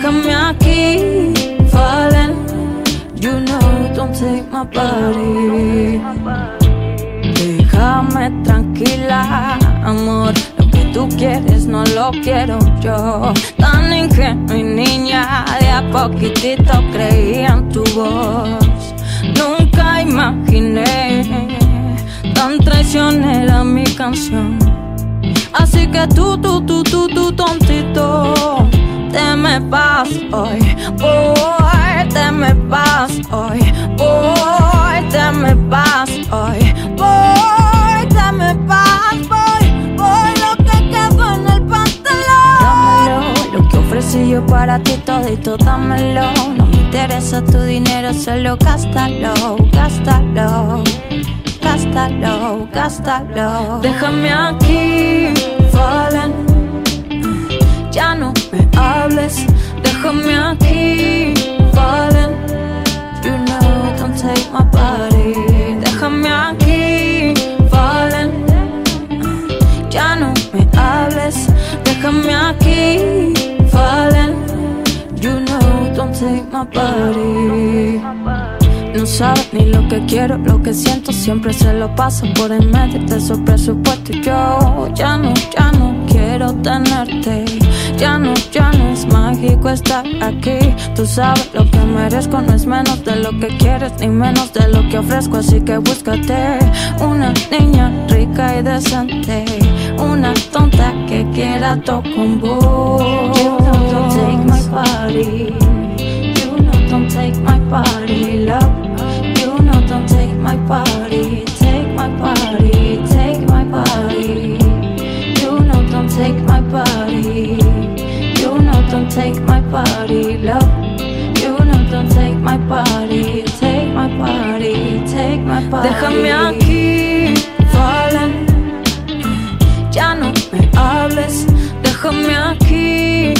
Déjame aquí, falling. You know, don't take my body. Déjame tranquila, amor. Lo que tú quieres no lo quiero yo. Tan ingenua y niña, de a poquitito creí en tu voz. Nunca imaginé tan traicionera mi canción. Así que tú, tontito, te me vas hoy, boy, te me vas hoy, boy, te me vas hoy, boy, te me vas, boy, lo que quedó en el pantalón. Dámelo, lo que ofrecí yo para ti todito, dámelo. No me interesa tu dinero, solo gástalo, gástalo, gástalo, gástalo. Déjame aquí, falling. Ya no me hables, déjame aquí, falling. You know, don't take my body. Déjame aquí, falling. Ya no me hables, déjame aquí, falling. You know, don't take my body. No sabes ni lo que quiero, lo que siento, siempre se lo paso por en medio de su presupuesto. Y yo ya no quiero tenerte. Ya no es mágico estar aquí. Tú sabes lo que merezco, no es menos de lo que quieres, ni menos de lo que ofrezco. Así que búscate una niña rica y decente, una tonta que quiera tocar con vos. You know, don't take my body. You know, don't take my body, love. You know, don't take my body. Take my body, take my body. You know, don't take my body. You know, don't take my body, love. You know, don't take my body. Take my body, take my body. Déjame aquí, falling. Ya no me hables, déjame aquí,